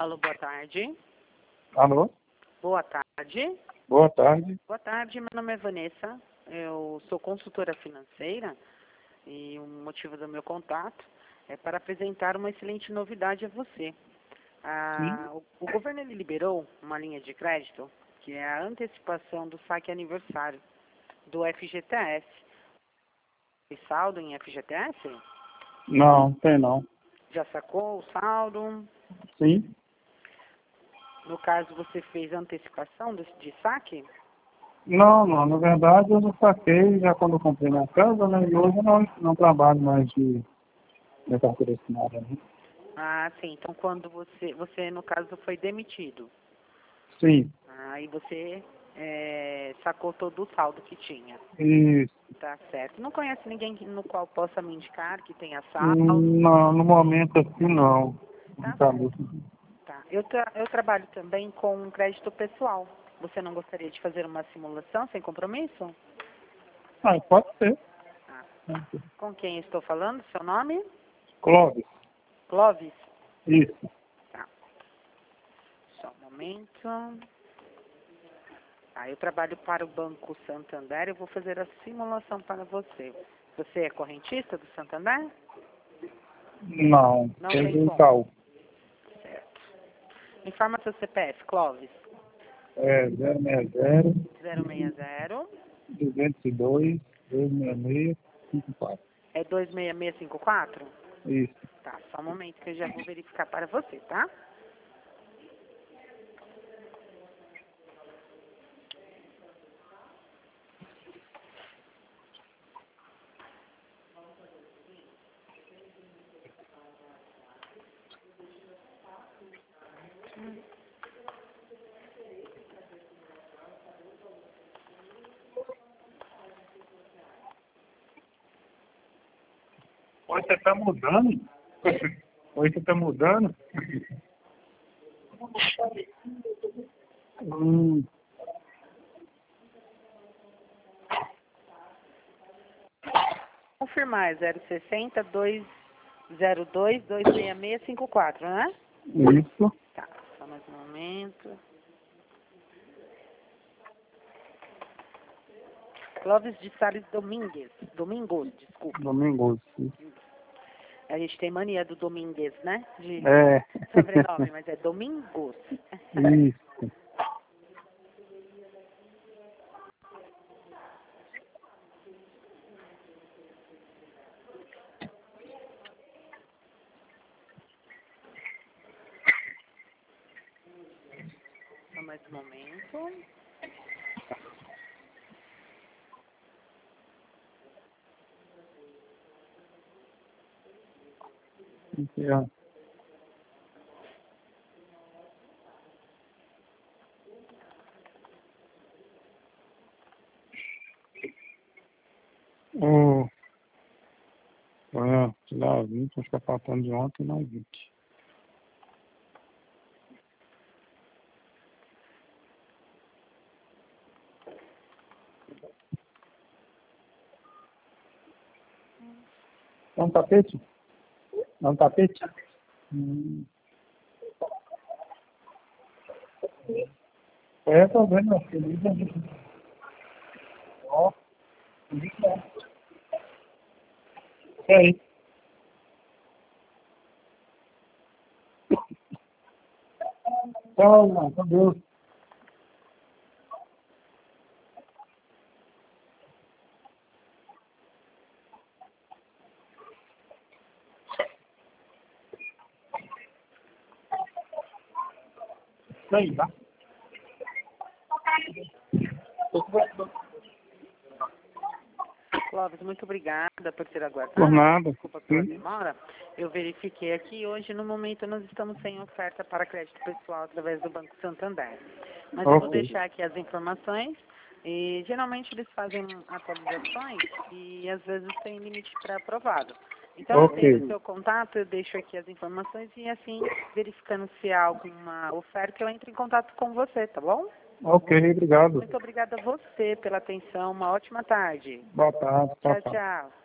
Alô, boa tarde. Alô? Boa tarde. Boa tarde. Boa tarde, meu nome é Vanessa. Eu sou consultora financeira e o motivo do meu contato é para apresentar uma excelente novidade a você. O governo ele liberou uma linha de crédito que é a antecipação do saque aniversário do FGTS. Tem saldo em FGTS? Não, tem não. Já sacou o saldo? Sim? No caso, você fez antecipação de saque? Não, na verdade eu já saquei já quando eu comprei minha casa, né? E hoje eu não trabalho mais de carteira assinada, né? Ah, sim. Então, quando você no caso, foi demitido. Sim. Aí você sacou todo o saldo que tinha. Isso. Tá certo. Não conhece ninguém no qual possa me indicar que tenha saldo? Não, no momento assim não. Tá Tá. certo. Tá. Eu trabalho também com crédito pessoal. Você não gostaria de fazer uma simulação sem compromisso? Ah, pode ser. Ah. Com quem estou falando? Seu nome? Clóvis. Clóvis? Isso. Tá. Só um momento. Eu trabalho para o Banco Santander. Eu vou fazer a simulação para você. Você é correntista do Santander? Não, Não tem tem um como. tal. Certo. Informa seu CPF, Clóvis. É 060 060. 202 266 54. É 26654? Isso. Tá, só um momento que eu já vou verificar para você, tá? Hoje você tá mudando? Hoje você tá mudando? Confirmar, é 060 202 26654, né? Isso. Tá, só mais um momento. Clóvis de Sales Domingos, desculpe. Domingos. A gente tem mania do Domingues, né? De É. sobrenome, mas é Domingos. Isso. Só mais um momento. É. Lá 20, acho que tá faltando de ontem mais 20. É um tapete? É um tapete? É, tô vendo, meu filho. Ó, é aí. Calma, meu Deus. Isso aí, tá? Clóvis, muito obrigada por ter Por aguardado. nada. Desculpa pela Sim. demora. Eu verifiquei aqui. Hoje, no momento, nós estamos sem oferta para crédito pessoal através do Banco Santander. Mas eu vou Ok. deixar aqui as informações. E geralmente eles fazem atualizações e às vezes tem limite para aprovado. Então eu tenho o Ok. seu contato, eu deixo aqui as informações e assim, verificando se há alguma oferta, eu entro em contato com você, tá bom? Ok, obrigado. Muito obrigada a você pela atenção. Uma ótima tarde. Boa tarde. Tchau, Tchau, tchau. tchau.